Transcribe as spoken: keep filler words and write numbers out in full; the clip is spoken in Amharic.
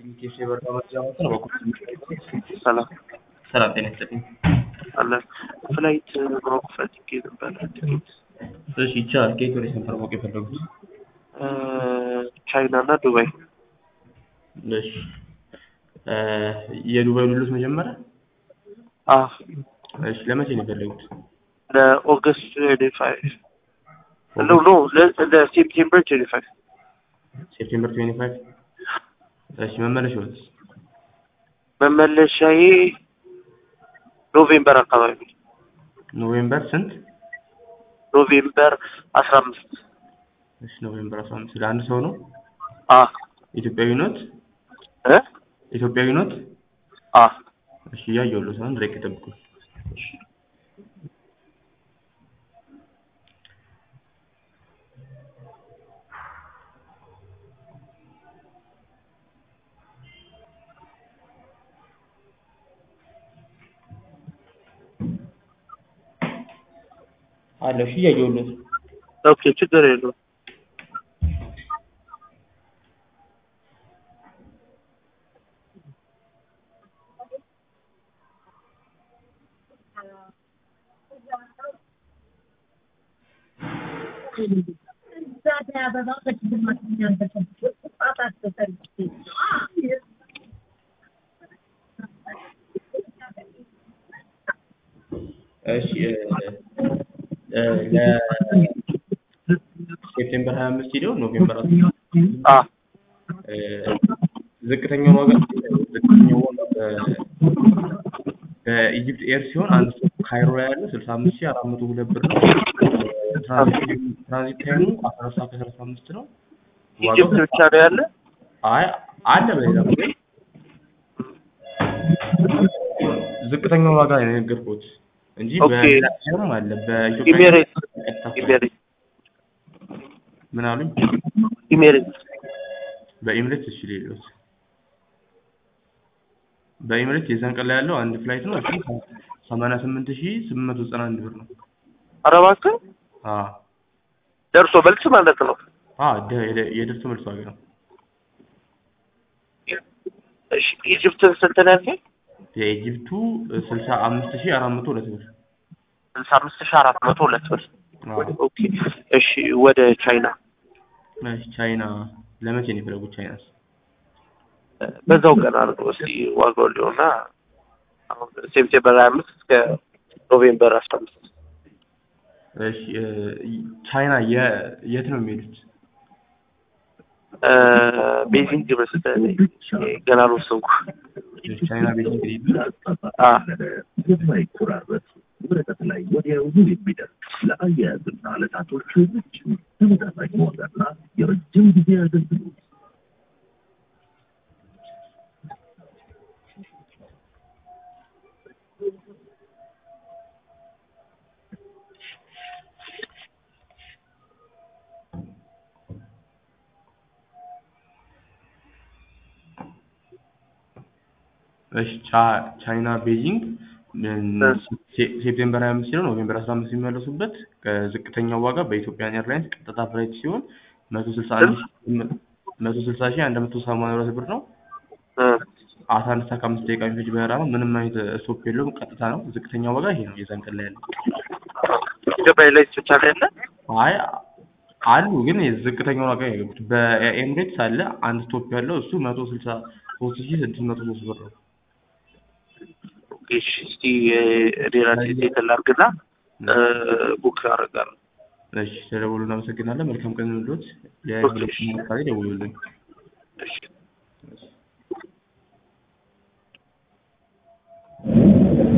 ኬስ የበረራ መረጃ ነው። በኩል ሰላም ሰላም ጤና ይስጥልኝ። አለ ፍላይት ማወቅ ፈልጌ ነበር። እሺ ይቻላል። ከየት ወዴት ነበር ማወቅ የፈለጉት? ቻይና እና ዱባይ። እሺ የዱባይ ልሉት መጀመሪያ? አዎ እሺ ለመቼ ነው የፈለጉት? ለኦገስት ትዌንቲ ፋይቭ ኖ ኖ ለሴፕቴምበር ትዌንቲ ፋይቭ ሴፕቴምበር ትዌንቲ ፋይቭ እሺ መመለሻውስ? መመለሻዬ ኖቬምበር አካባቢ። ኖቬምበር ስንት? ኖቬምበር አስራ አምስት እሺ ኖቬምበር አስራ አምስት ለአንድ ሰው ነው? አ ኢትዮጵያዊ ኖት? እ ኢትዮጵያዊ ኖት? አ እሺ ያየሁልህ ሰው አንድ ደቂቃ ጠብቁኝ። አለ እሺ ያየሁልህ። ኦኬ ችግር የለውም። እሺ ለሴፕቴምበር ሀያ አምስት ሄደው ኖቬምበር አ ዝቅተኛው ዋጋ ዝቅተኛው ዋጋ በኢጂፕት ኤር ሲሆን አንድ ሰው ካይሮ ላይ ያለው ስልሳ አምስት ሺህ አራት መቶ ሁለት ብር ነው። ትራንዚት ታይሙ አስራ ሰዓት ከሰላሳ አምስት ነው። ኢጂፕት ብቻ ነው ያለ? አይ አለ በሌላ ግን ዝቅተኛው ዋጋ ነው የነገርኩት እንጂ በሌላ ሀገርም አለ። በኢትዮጵያ ኢሜሬት ኢሜሬት ምን አሉኝ? ኢሜሬት በኢሚሬትስ እሺ ሌሎስ በኢሚሬትስ የዛን ቀን ላይ ያለው አንድ ፍላይት ነው። እሺ ሰማንያ ስምንት ሺህ ስምንት መቶ ዘጠና አንድ ብር ነው። ኧረ እባክህ አዎ ደርሶ መልስ ማለት ነው? አዎ የደርሶ መልስ ዋጋ ነው። እሺ ኢጂፕትን ስንት ነው ያልከኝ? የኢጂፕቱ ስልሳ አምስት ሺህ አራት መቶ ሁለት ብር ስልሳ አምስት ሺህ አራት መቶ ሁለት ብር። ኦኬ እሺ ወደ ቻይና እሺ ቻይና ለመቼ ነው የፈለጉት? ቻይናስ በዛው ቀን አድርገው እስኪ ዋጋው ሊሆንና አሁን ሴፕቴምበር ሀያ አምስት እስከ ኖቬምበር አስራ አምስት እሺ ቻይና የት ነው የሚሄዱት? ቤጂንግ መሰለኝ ገና አልወሰንኩም። ቻይና ቤጂንግ አ የማይቆራረጥ ወረቀት ላይ ወዲያውኑ የሚደርስ ለአያያዝና ለጣቶች ምቹ ተመጣጣኝ ዋጋና የረጅም ጊዜ አገልግሎት። እሺ ቻይና ቤጂንግ ሴፕቴምበር ሀያ አምስት ነው ኖቬምበር አስራ አምስት የሚመለሱበት ከዝቅተኛው ዋጋ በኢትዮጵያን ኤርላይንስ ቀጥታ ፍላይት ሲሆን መቶ ስልሳ አንድ ሺህ አንድ መቶ ሰማንያ ሁለት ብር ነው። አስራ አንድ ሰዓት ከአምስት ደቂቃ የሚፈጅ በረራ ነው። ምንም አይነት ስቶፕ የለውም። ቀጥታ ነው። ዝቅተኛው ዋጋ ይሄ ነው የዛን ቀን ላይ ያለው። ኢትዮጵያ ላይ ብቻ ነው ያለ? አይ አሉ ግን ዝቅተኛው ዋጋ ያገቡት በኤሚሬትስ አለ አንድ ስቶፕ ያለው እሱ መቶ ስልሳ ሶስት ሺህ ስድስት መቶ ሶስት ብር ነው። እሺ እስቲ ሌላ ሴት ላድርግና ቡክ አደርጋለሁ። እሺ ስለደወሉ እናመሰግናለን። መልካም ቀን ይሁንልዎት። ለሁለቱም አካባቢ ደውሉልኝ። እሺ